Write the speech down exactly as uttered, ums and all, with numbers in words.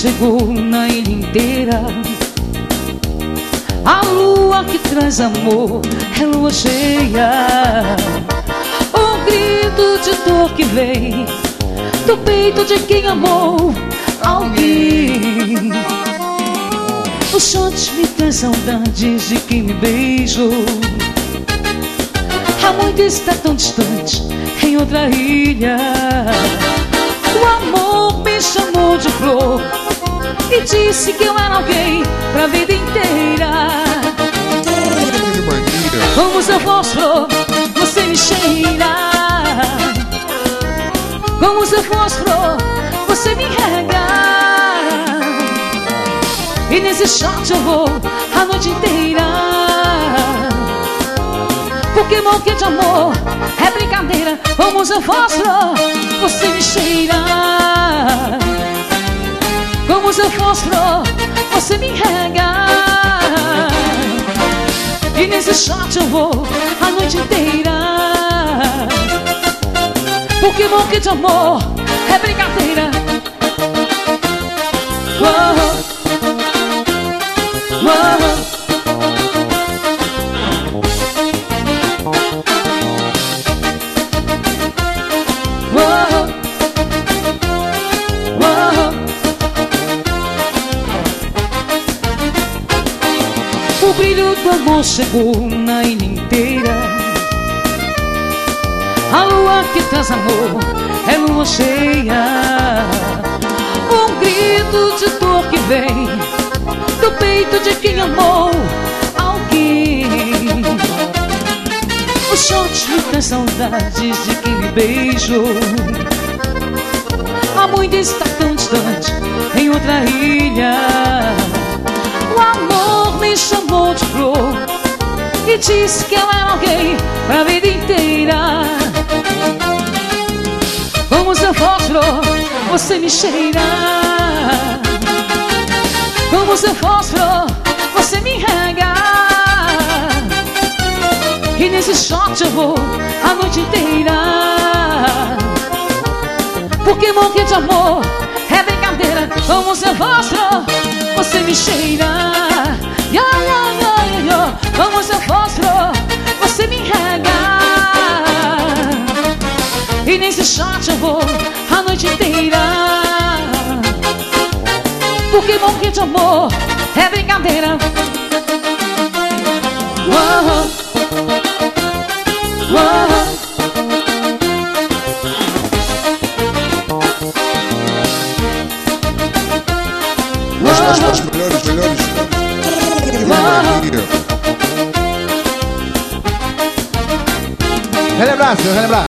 chegou na ilha inteira. A lua que traz amor é lua cheia. O grito de dor que vem do peito de quem amou alguém. O shot me traz saudades de quem me beijou. Há muito está tão distante em outra ilha. O amor me chamou de flor e disse que eu era alguém pra vida inteira. Como se eu fosse flor, você me cheira. Como se eu fosse flor, você me rega. E nesse shot eu vou a noite inteira. Porque morrer de amor é brincadeira. Como se eu fosse flor, você me cheira. Como se eu fosse flor, você me rega. E nesse shot eu vou a noite inteira. Porque morrer de amor é brincadeira. Oh, oh. O brilho do amor chegou na ilha inteira. A lua que traz amor é lua cheia. Um grito de dor que vem do peito de quem amou alguém. O shot me traz saudades de quem me beijou. Há muito está tão distante em outra ilha. O amor me chamou de flor e disse que eu era alguém pra vida inteira. Como se eu fosse flor, você me cheira. Como se eu fosse flor, você me rega. E nesse shot eu vou a noite inteira. Porque morrer de amor é brincadeira. Como se eu fosse flor, você me cheira. Yo, yo, yo, yo. Como se eu fosse flor, você me rega. E nesse shot eu vou a noite inteira. Porque morrer de amor é brincadeira. Oh, oh. As melhores, melhores. Relembrar, senhor, relembrar.